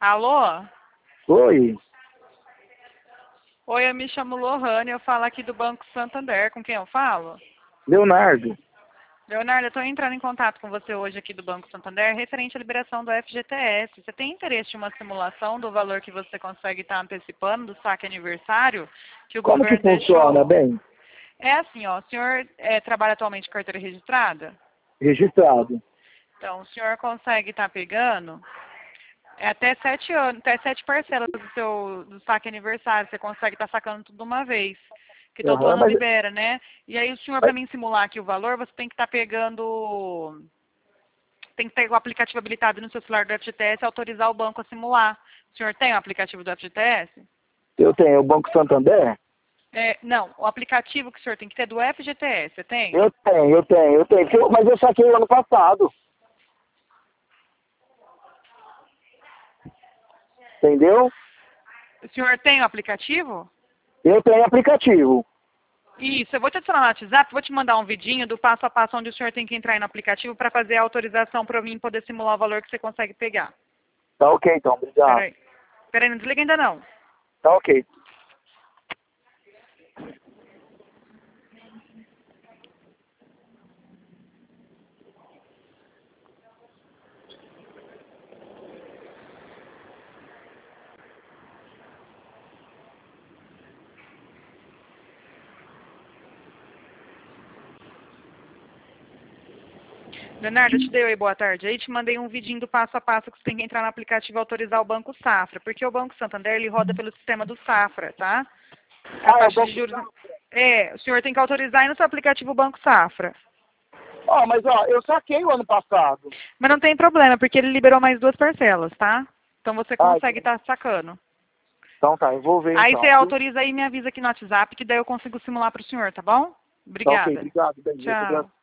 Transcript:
Alô? Oi, Oi, eu me chamo Lohane, eu falo aqui do Banco Santander. Com quem eu falo? Leonardo. Leonardo, eu estou entrando em contato com você hoje aqui do Banco Santander referente à liberação do FGTS. Você tem interesse em uma simulação do valor que você consegue estar antecipando do saque aniversário que o Como que governo funciona, deixou? bem? É assim, ó, o senhor trabalha atualmente com carteira registrada? Registrado. Então, o senhor consegue estar pegando até 7 anos, até 7 parcelas do saque aniversário. Você consegue estar sacando tudo de uma vez. Que todo Aham, ano mas, libera, né? E aí o senhor, para mas, mim simular aqui o valor, você tem que estar pegando. Tem que ter o aplicativo habilitado no seu celular do FGTS e autorizar o banco a simular. O senhor tem o aplicativo do FGTS? eu tenho o Banco Santander? Não, o aplicativo que o senhor tem que ter é do FGTS, você tem? Eu tenho. Mas eu saquei o ano passado. Entendeu? O senhor tem o aplicativo? Eu tenho aplicativo. Isso, eu vou te adicionar no WhatsApp, vou te mandar um vidinho do passo a passo onde o senhor tem que entrar aí no aplicativo para fazer a autorização para mim poder simular o valor que você consegue pegar. Tá ok, então. Obrigado. Peraí. Peraí, não desliga ainda não. Tá ok. Leonardo, eu te dei oi, boa tarde. Aí te mandei um vidinho do passo a passo que você tem que entrar no aplicativo e autorizar o Banco Safra, porque o Banco Santander ele roda pelo sistema do Safra, tá? A Ah, é o taxa de Banco juros. Safra. O senhor tem que autorizar aí no seu aplicativo o Banco Safra. Mas eu saquei o ano passado. Mas não tem problema, porque ele liberou mais 2 parcelas, tá? Então você Ah, consegue estar sacando. então tá, eu vou ver Aí você então, viu? autoriza aí e me avisa aqui no WhatsApp, que daí eu consigo simular para o senhor, tá bom? Tá ok, Obrigada. obrigado, bem. Eu que Tchau.